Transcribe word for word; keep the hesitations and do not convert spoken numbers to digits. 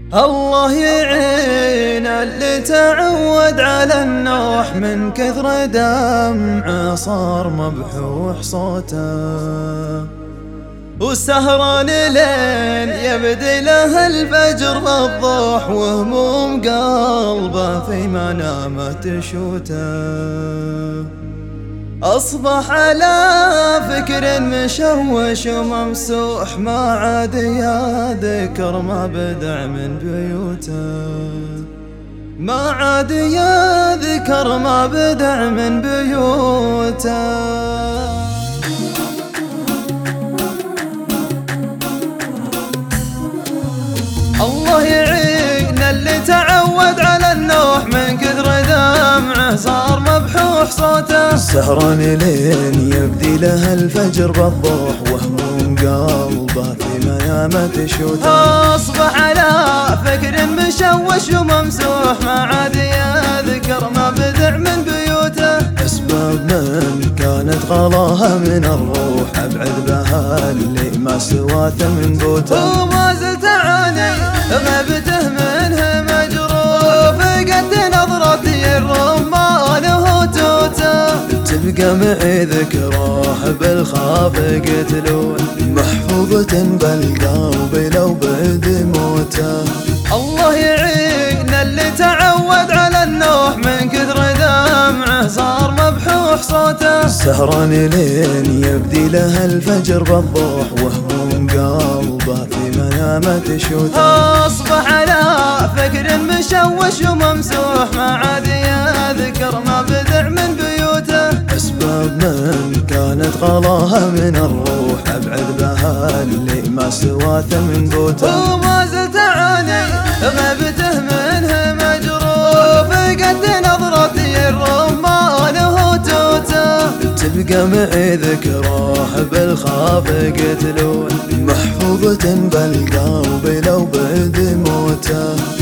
الله يعين اللي تعود على النوح من كثر دمعه صار مبحوح صوته، والسهران لين يبدي له الفجر بالضوح، وهموم قلبه في منامه تشوته. أصبح على فكر مشوش وممسوح، ما عاد يذكر ما بدع من بيوته، ما عاد يذكر ما بدع من بيوته. الله يعين اللي تعود على النوح من كثر دمعه صار مبحوح صوته، سهران لين يبدي له الفجر بالضوح، وهموم قلبه في منامه تشوته. أصبح على فكر مشوش وممسوح، ما عاد يذكر ما بدع من بيوته. أسباب من كانت غلاها من الروح، أبعد بها اللي ما سواته من بوته. وما زلت أعاني غيبته منه مجروح، فقد نظرتي الرمان وهتوته. تبقى معي ذكراه بالخافق تلون، محفوظة بالقلب لو بعد موته. الله يعين اللي تعود على النوح من كثر دمعه صار مبحوح صوته، سهران لين يبدي له الفجر بالضوح، وهموم قلبه في منامه تشوته. أصبح على فكر مشوش وممسوح، ما عاد يذكر ما بدع من بيوته. أسباب من كانت غلاها من الروح، أبعد بها اللي ما سواته من بوته. وما زلت أعاني غيبته منه مجروح، فقد نظرتي الرمان وهتوته. تبقى معي ذكراه بالخافق تلون، محفوظة بالقلب لو بعد موته.